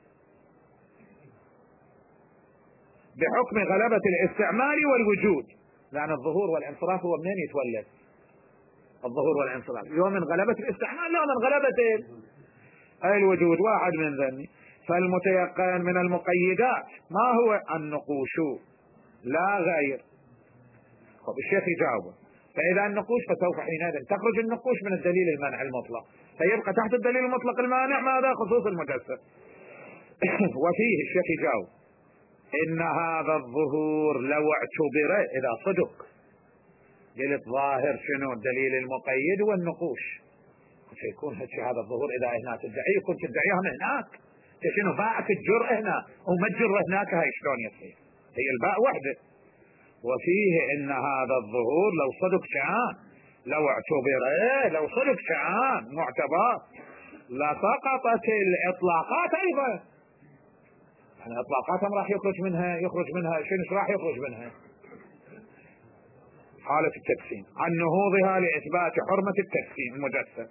بحكم غلبة الاستعمال والوجود، لأن الظهور والانصراف هو منين يتولد؟ الظهور والانصراف هو من غلبة الاستعمال لا من غلبة الوجود، واحد من ذني. فالمتيقن من المقيدات ما هو؟ النقوش لا غير. طب الشيخ يجاوبه، فإذا النقوش فسوف حينئذ تخرج النقوش من الدليل المانع المطلق، فيبقى تحت الدليل المطلق المانع ماذا؟ خصوص المجسم. وفيه الشيخ يجاوب إن هذا الظهور لو اعتبر إذا صدق، قلت ظاهر شنو؟ الدليل المقيد والنقوش، فيكون هذا الظهور إذا هنا تدعيه يكون تدعيها من هناك، شنو باعت الجرأة هنا وما الجرأة هناك، هاي شلون يصير؟ هي الباء وحده. وفيه ان هذا الظهور لو صدق كان، لو اعتبر ايه لو صدق كان معتبر لسقطت الاطلاقات ايضا. يعني اطلاقاتهم راح يخرج منها يخرج منها شنو راح يخرج منها؟ حالة التقسيم عن نهوضها لإثبات حرمة التقسيم المجسم،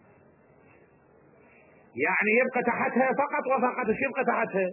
يعني يبقى تحتها فقط وفقط. ايش يبقى تحتها؟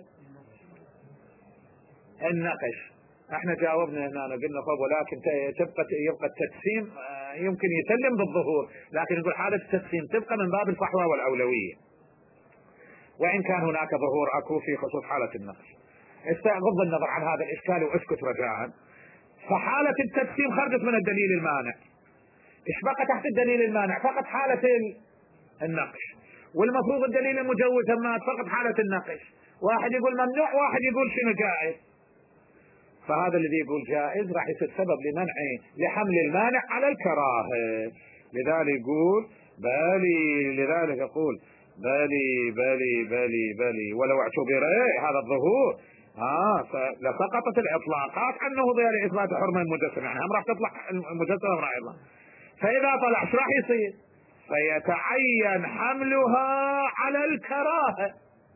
النقش. احنا جاوبنا هنا قلنا طب ولكن تبقى يبقى التقسيم يمكن يسلم بالظهور، لكن نقول حالة التقسيم تبقى من باب الفحوى والأولوية، وإن كان هناك ظهور أكو في خصوص حالة النقش. استغض النظر عن هذا الإشكال واسكت رجاء. فحالة التقسيم خرجت من الدليل المانع، ايش بقى تحت الدليل المانع؟ فقط حالة النقش، والمفروض الدليل المجوز فقط حالة النقش. واحد يقول ممنوع، واحد يقول شنو جائز. فهذا الذي يقول جائز راح يصير سبب لمنع لحمل المانع على الكراهة. لذلك يقول بالي لذلك يقول بالي بالي بالي بالي ولو اعتبر هذا الظهور ها لسقطت الاطلاقات عنه ضياء لاثبات حرمة المجسم، يعني هم راح تطلع المجسم هم راح يطلع. فاذا طلع ايش راح يصير؟ فيتعين حملها على الكراهة.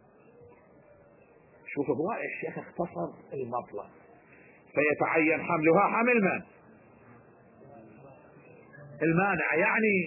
شوفوا هو الشيخ اختصر المطلب. فيتعين حملها حمل من؟ المانع، يعني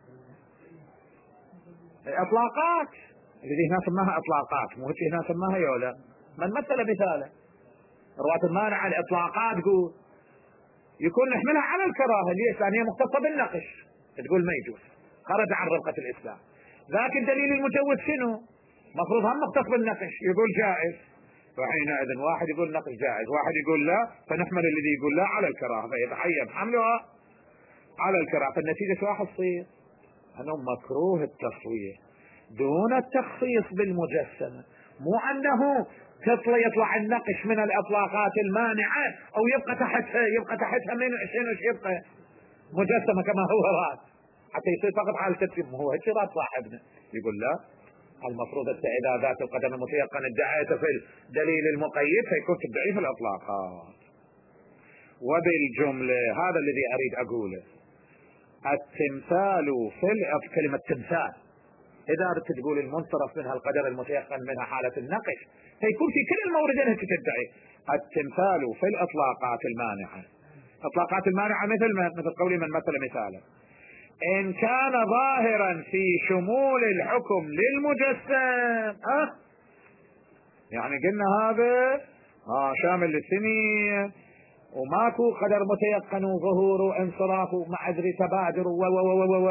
الاطلاقات الذي هنا سماها اطلاقات، مو هنا سماها يولا. من مثل مثاله رواة المانع على الاطلاقات قول يكون نحملها على الكراهه. ليش؟ لان هي مختصه بالنقش، تقول ما يجوز، خرج عن ربقه الاسلام. لكن دليل المجوز شنو؟ مفروض هم مختص بالنقش، يقول جائز. فحينئذ واحد يقول نقش جائز، واحد يقول لا، فنحمل الذي يقول لا على الكراهه، فيتحين حملها على الكراهه. فالنتيجه شو راح تصير؟ انه مكروه التصوير دون التخصيص بالمجسمه، مو انه تطلع يطلع النقش من الاطلاقات المانعه او يبقى تحتها يبقى تحتها من شنو يبقى مجسمه كما هو راد حتى يصير فقط على التقسيم. هو هيك راد صاحبنا يقول لا، المفروض اذا ذات القدم المتيقن ادعيته في الدليل المقيد فيكون في الضعيف الاطلاقات. وبالجمله هذا الذي اريد اقوله، التمثال في كلمه تمثال اذا بدك تقول المنصرف منها القدر المتيقن منها حاله النقش فيكون في كل الموردين هيك تدعي. التمثال في الاطلاقات المانعه، اطلاقات المانعه مثل مثل قول من مثل مثالا ان كان ظاهرا في شمول الحكم للمجسم. أه؟ يعني قلنا هذا آه شامل للسنين وماكو قدر متيقن وظهور وانصراف وما ادري تبادر و و و و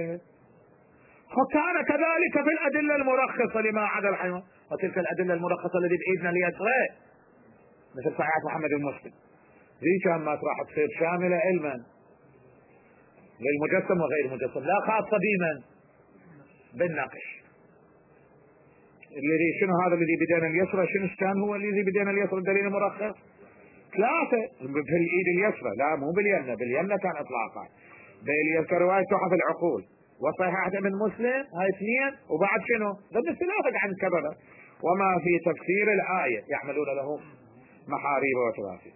فكان كذلك في الادله المرخصه لما عدا الحيوان، وتلك الادله المرخصه التي بايدنا ليسرى مثل صحيح محمد المسلم ذي كان ما راح تصير شامله علما للمجسم وغير المجسم، لا خاصه بمن؟ بالنقش. الذي شنو هذا الذي بدينا اليسرى؟ شنو كان هو الذي بدينا اليسرى الدليل المرخص؟ ثلاثه في الايد اليسرى، لا مو باليمنى، باليمنى كان اطلاقا باليسرى روايه تحف العقول وصحيحة ابن مسلم هاي اثنين، وبعد شنو؟ ضمن الثلاثة عن كبرة وما في تفسير الآية يعملون له محاريب وتوافي.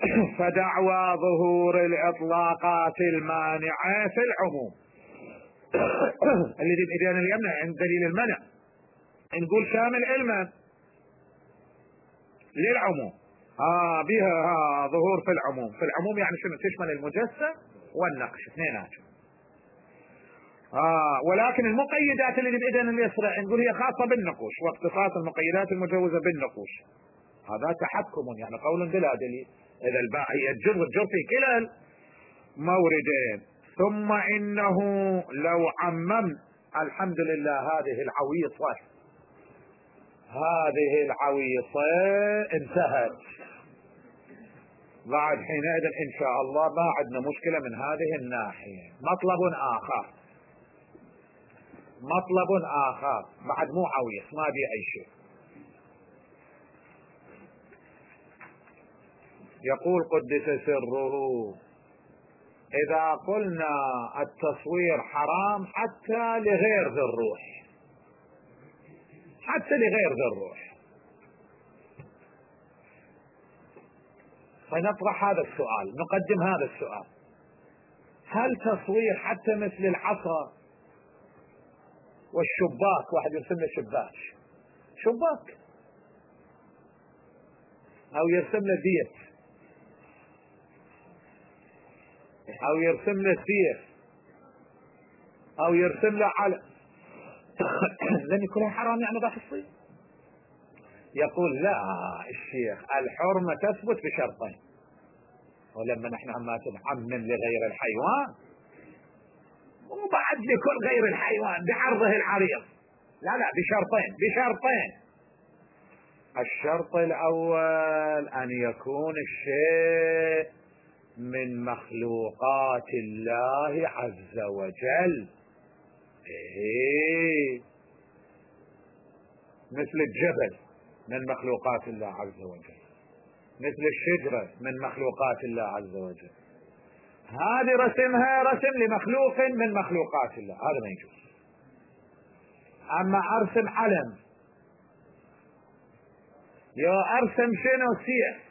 فدعوى ظهور الإطلاقات المانعة في العموم الذي بإيدينا اليمنى عند دليل المنع نقول شامل علما للعموم. آه بها آه ظهور في العموم. في العموم يعني شنو؟ تشمل المجسم والنقش اثنيناتهم. آه ولكن المقيدات اللي بإيدينا اليسرى نقول هي خاصة بالنقوش، واختصاص المقيدات المجوزة بالنقوش هذا تحكم، يعني قول بلا دليل. إذا الباء هي الجر، الجر في كلا الموردين. ثم إنه لو عمم، الحمد لله هذه العويصة هذه العويصة انتهت. بعد حينئذ إن شاء الله ما عندنا مشكلة من هذه الناحية. مطلب آخر، مطلب آخر بعد مو عويص ما بي أي شيء. يقول قدس سره: إذا قلنا التصوير حرام حتى لغير ذي الروح، حتى لغير ذي الروح، فنطرح هذا السؤال، نقدم هذا السؤال: هل تصوير حتى مثل العصا والشباك، واحد يرسم له شباك شباك أو يرسم له بيت أو يرسم له سيف أو يرسم له علم، لأن كلها حرام يعني ذاك الصيد؟ يقول لا الشيخ الحرمة تثبت بشرطين، ولما نحن ما نعمم لغير الحيوان وبعد لكل غير الحيوان بعرضه العريض، لا لا بشرطين بشرطين. الشرط الأول أن يكون الشيء من مخلوقات الله عز وجل. إيه مثل الجبل من مخلوقات الله عز وجل، مثل الشجرة من مخلوقات الله عز وجل، هذه رسمها رسم لمخلوق من مخلوقات الله، هذا ما يجوز. أما أرسم علم، يا أرسم شنو سيف،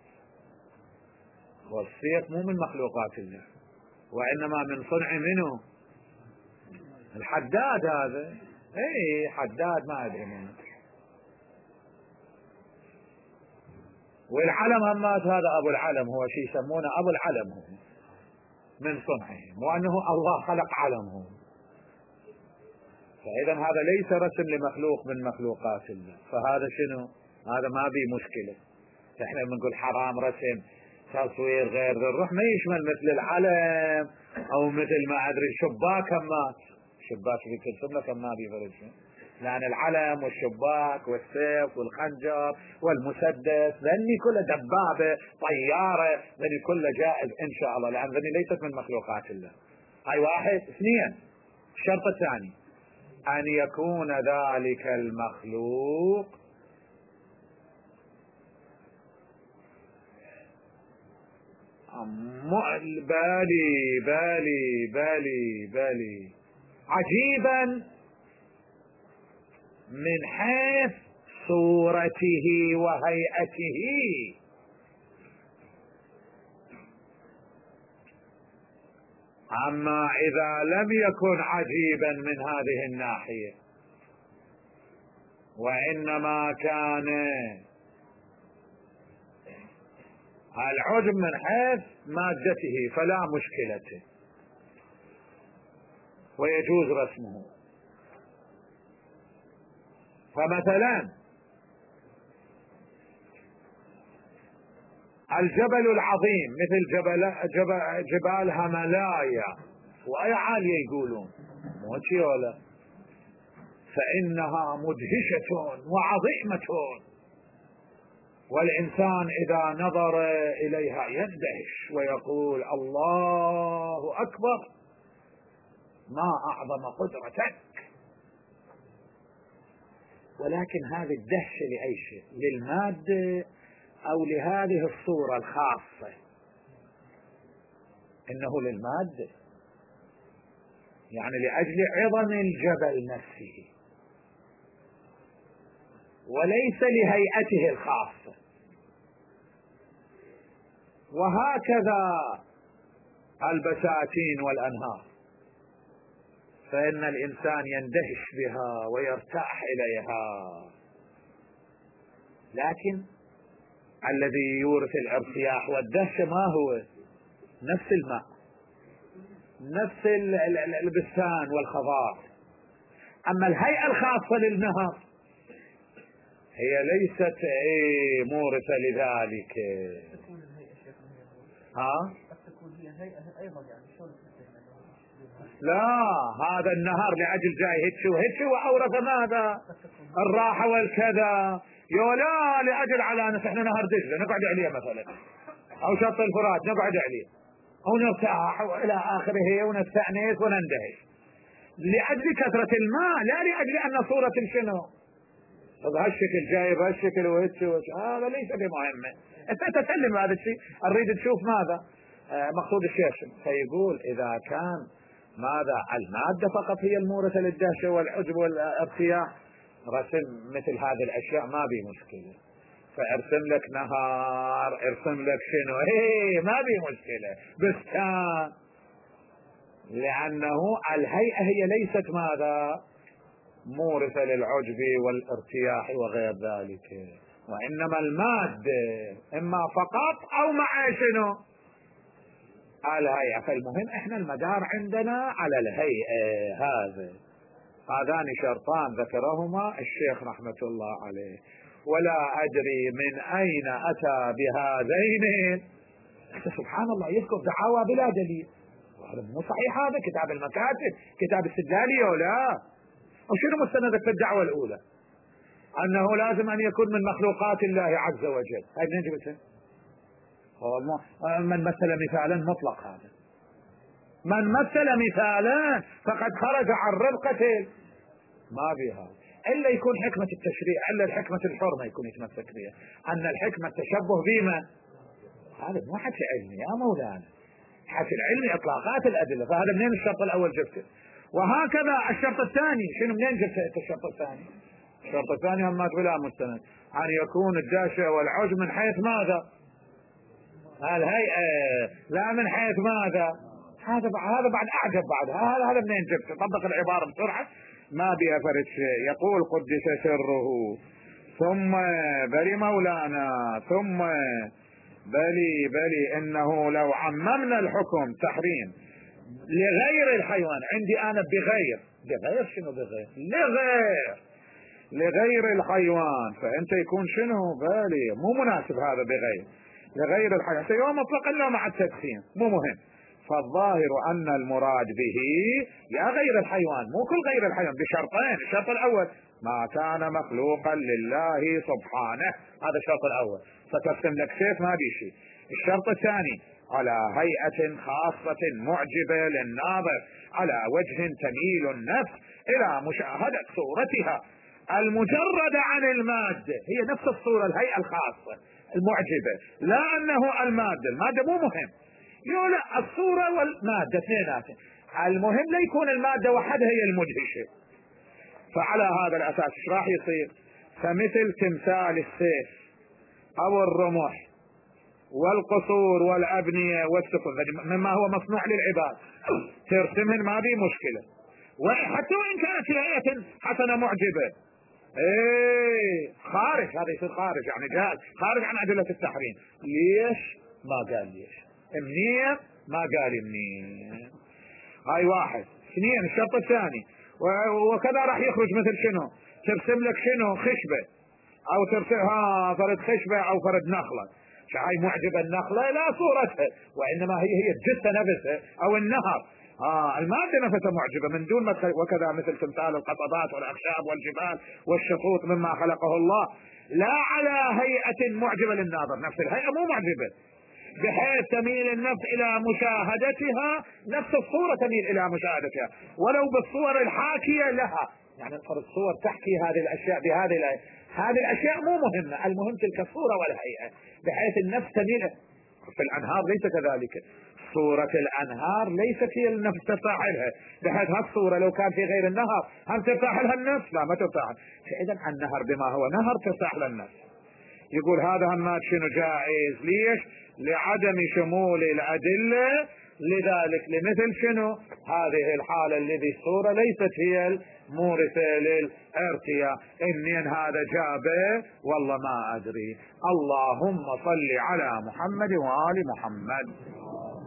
والسيف مو من مخلوقات الله وإنما من صنع منه الحداد هذا. اي حداد ما ادري منه. والعلم همات هذا ابو العلم، هو شيء يسمونه ابو العلم، هو من صنعه، وانه الله خلق علمه. فاذا هذا ليس رسم لمخلوق من مخلوقات الله، فهذا شنو؟ هذا ما بي مشكله. احنا بنقول حرام رسم تصوير غير ذي الروح، ما يشمل مثل العلم او مثل ما ادري شباك همات، شباك بيترسم لك ما بيفرق، لأن العلم والشباك والسيف والخنجر والمسدس ذني كله دبابة طيارة ذني كله جائز إن شاء الله، لأن ذني ليست من مخلوقات الله. هاي واحد. اثنين، الشرط الثاني أن يكون ذلك المخلوق بالي بالي بالي بالي عجيبا من حيث صورته وهيئته. أما إذا لم يكن عجيبا من هذه الناحية وإنما كان العجب من حيث مادته فلا مشكلة ويجوز رسمه. فمثلا الجبل العظيم مثل جبل جبال, جبال هملايا وأي عالية يقولون موتي ولا، فإنها مدهشة وعظيمة، والإنسان إذا نظر إليها يندهش ويقول الله أكبر ما أعظم قدرتك. ولكن هذه الدهشة لأي شيء؟ للمادة أو لهذه الصورة الخاصة؟ إنه للمادة، يعني لأجل عظم الجبل نفسه وليس لهيئته الخاصة. وهكذا البساتين والأنهار، فإن الإنسان يندهش بها ويرتاح إليها، لكن الذي يورث الارتياح والدهشة ما هو؟ نفس الماء، نفس البستان والخضار. أما الهيئة الخاصة للنهر هي ليست ايه مورثة لذلك. ها؟ لا، هذا النهر لأجل جاي هتشو هتشو وأورث ماذا؟ الراحة والكذا. يولا لأجل على احنا نهر دجلة نقعد عليه مثلا، أو شط الفرات نقعد عليه ونرتاح وإلى آخره ونستأنس ونندهش لأجل كثرة الماء، لا لأجل أن صورة شنو بهالشكل جاي بهالشكل وهتشو. هذا ليس بمهمة. أنت تتكلم هذا الشيء، أريد تشوف ماذا آه مقصود الشيخ. فيقول إذا كان ماذا المادة فقط هي المورثة للدهشة والعجب والارتياح، رسم مثل هذه الأشياء ما بي مشكلة. فارسم لك نهار، ارسم لك شنو، ايه ما بي مشكلة، بستان، لأنه الهيئة هي ليست ماذا مورثة للعجب والارتياح وغير ذلك، وإنما المادة إما فقط أو مع شنو الهيئة. فالمهم احنا المدار عندنا على الهيئة. هذا هذان شرطان ذكرهما الشيخ رحمة الله عليه، ولا أدري من أين أتى بهذين. سبحان الله، يذكر دعاوى بلا دليل، هذا مو صحيح. هذا كتاب المكاتب، كتاب استدلالي ولا وشنو مستندك في الدعوة الأولى؟ أنه لازم أن يكون من مخلوقات الله عز وجل. هاي منين جبتها؟ من مثل مثالا مطلق، هذا من مثل مثالا فقد خرج عن ربقة ما بها، إلا يكون حكمة التشريع، إلا الحكمة الحرمة يكون يتمسك بها. أن الحكمة التشبه بما هذا مو حكي علمي يا مولانا، حكي العلمي إطلاقات الأدلة. فهذا منين الشرط الأول جبته؟ وهكذا الشرط الثاني، شنو منين جبت الشرط الثاني؟ الشرط الثاني هم بلا مستند، أن يكون الدهشة والعجب من حيث ماذا؟ الهيئة، لا من حيث ماذا؟ هذا هذا بعد أعجب بعد. هذا هذا منين جبته؟ طبق العبارة بسرعة ما بها فرد شيء. يقول قدس سره ثم بلي مولانا ثم بلي بلي إنه لو عممنا الحكم تحريم لغير الحيوان، عندي أنا بغير بغير شنو بغير لغير لغير الحيوان، فأنت يكون شنو بالي مو مناسب هذا بغير لغير الحيوان، سيوم مطلقا لا مع التدخين مو مهم. فالظاهر أن المراد به يا غير الحيوان، مو كل غير الحيوان، بشرطين. الشرط الأول ما كان مخلوقا لله سبحانه، هذا الشرط الأول، فترسم لك سيف ما بي شيء. الشرط الثاني على هيئة خاصة معجبة للناظر، على وجه تميل النفس إلى مشاهدة صورتها المجردة عن المادة، هي نفس الصورة الهيئة الخاصة المعجبة، لا أنه المادة، المادة مو مهم، يولا الصورة والمادة اثنيناتهم، المهم لا يكون المادة وحدها هي المدهشة. فعلى هذا الأساس ايش راح يصير؟ فمثل تمثال السيف أو الرمح والقصور والأبنية والسفن مما هو مصنوع للعباد ترسمهن ما بي مشكلة، وحتى وإن كانت هيئة حسنة معجبة ايه خارج، هذا يصير خارج يعني جاهز خارج عن أدلة التحريم. ليش؟ ما قال ليش، منين ما قال منين. هاي واحد. اثنين الشرط الثاني وكذا راح يخرج مثل شنو؟ ترسم لك شنو؟ خشبة، او ترسم ها فرد خشبة او فرد نخلة، شعاي معجبة النخلة لا صورتها، وانما هي هي الجثة نفسها او النهر، اه المادة نفسها معجبة من دون ما. وكذا مثل تمثال القطبات والاخشاب والجبال والشطوط مما خلقه الله، لا على هيئة معجبة للناظر، نفس الهيئة مو معجبة بحيث تميل النفس الى مشاهدتها، نفس الصورة تميل الى مشاهدتها ولو بالصور الحاكية لها، يعني الصور تحكي هذه الاشياء بهذه الاشياء. هذه الاشياء مو مهمة، المهم تلك الصورة والهيئة بحيث النفس تميل. في الانهار ليس كذلك، صورة الانهار ليست هي النفس ترتاح لها، بحيث هالصورة لو كان في غير النهر هم ترتاح لها النفس؟ لا ما ترتاح. فاذا النهر بما هو نهر ترتاح للنفس. يقول هذا همات شنو جائز، ليش؟ لعدم شمول الأدلة لذلك لمثل شنو هذه الحالة الذي الصورة ليست هي المورثة للارتياء. إني هذا جابه والله ما أدري. اللهم صل على محمد وآل محمد.